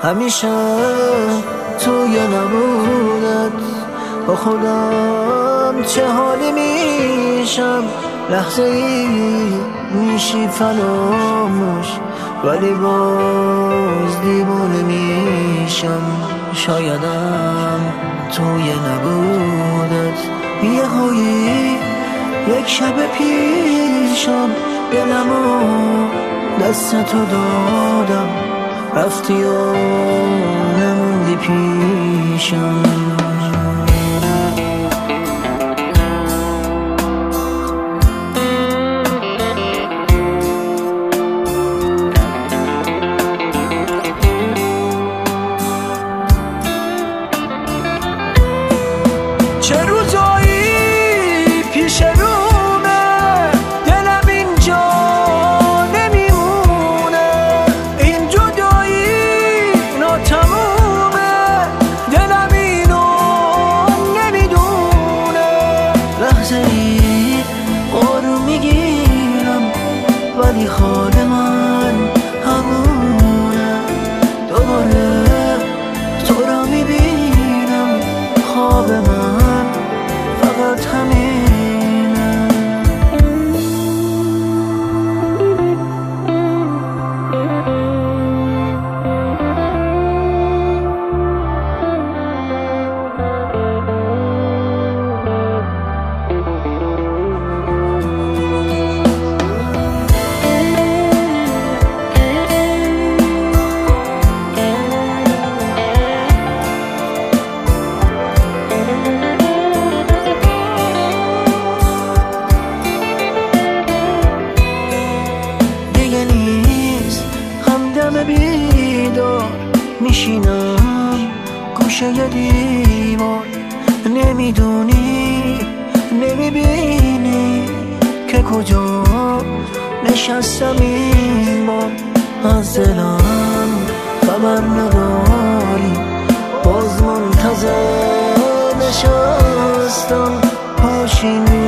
همیشه توی نبودت با خودم چه حالی میشم. لحظه ای میشی فراموش ولی باز دیوونه میشم. شایدم توی نبودت یهویی یک شب پیشم دلمو دستتو دادم رفتی و نموندی پیشم. چه روزایی پیش رومه دلم اینجا نمیمونه. این جدایی ناتمومه دلم اینو نمیدونه. لحظه ای آروم میگیرم ولی حال من همونه. دوباره تو را میبینم خواب من فقط همینه. بیدار میشینم گوشه دیوار. نمیدونی نمیبینی که کجا نشستم این بار. از دلم خبر نداری باز منتظر نشستم. پاشین